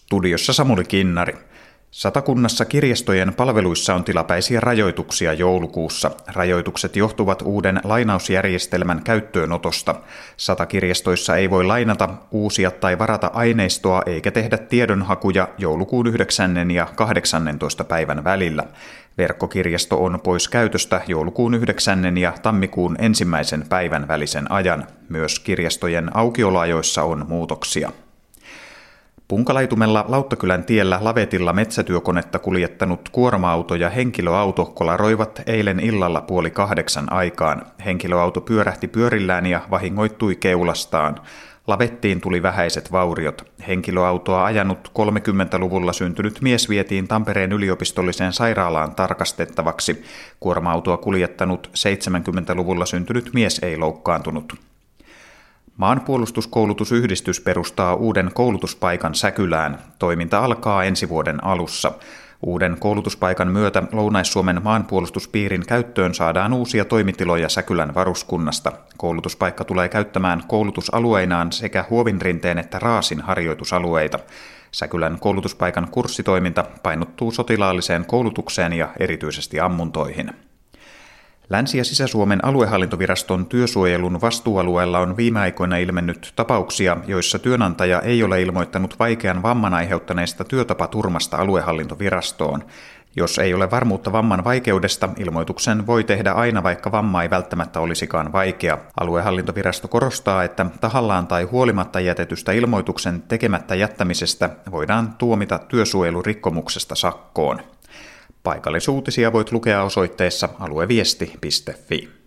Studiossa Samuli Kinnari. Satakunnassa kirjastojen palveluissa on tilapäisiä rajoituksia joulukuussa. Rajoitukset johtuvat uuden lainausjärjestelmän käyttöönotosta. Satakirjastoissa ei voi lainata, uusia tai varata aineistoa eikä tehdä tiedonhakuja joulukuun 9. ja 18. päivän välillä. Verkkokirjasto on pois käytöstä joulukuun 9. ja tammikuun 1. päivän välisen ajan. Myös kirjastojen aukioloajoissa on muutoksia. Punkalaitumella Lauttakylän tiellä lavetilla metsätyökonetta kuljettanut kuorma-auto ja henkilöauto kolaroivat eilen illalla 7:30 aikaan. Henkilöauto pyörähti pyörillään ja vahingoittui keulastaan. Lavettiin tuli vähäiset vauriot. Henkilöautoa ajanut 30-luvulla syntynyt mies vietiin Tampereen yliopistolliseen sairaalaan tarkastettavaksi. Kuorma-autoa kuljettanut 70-luvulla syntynyt mies ei loukkaantunut. Maanpuolustuskoulutusyhdistys perustaa uuden koulutuspaikan Säkylään. Toiminta alkaa ensi vuoden alussa. Uuden koulutuspaikan myötä Lounais-Suomen maanpuolustuspiirin käyttöön saadaan uusia toimitiloja Säkylän varuskunnasta. Koulutuspaikka tulee käyttämään koulutusalueinaan sekä Huovinrinteen että Raasin harjoitusalueita. Säkylän koulutuspaikan kurssitoiminta painottuu sotilaalliseen koulutukseen ja erityisesti ammuntoihin. Länsi- ja Sisä-Suomen aluehallintoviraston työsuojelun vastuualueella on viime aikoina ilmennyt tapauksia, joissa työnantaja ei ole ilmoittanut vaikean vamman aiheuttaneesta työtapaturmasta aluehallintovirastoon. Jos ei ole varmuutta vamman vaikeudesta, ilmoituksen voi tehdä aina, vaikka vamma ei välttämättä olisikaan vaikea. Aluehallintovirasto korostaa, että tahallaan tai huolimatta jätetystä ilmoituksen tekemättä jättämisestä voidaan tuomita työsuojelurikkomuksesta sakkoon. Paikallisuutisia voit lukea osoitteessa alueviesti.fi.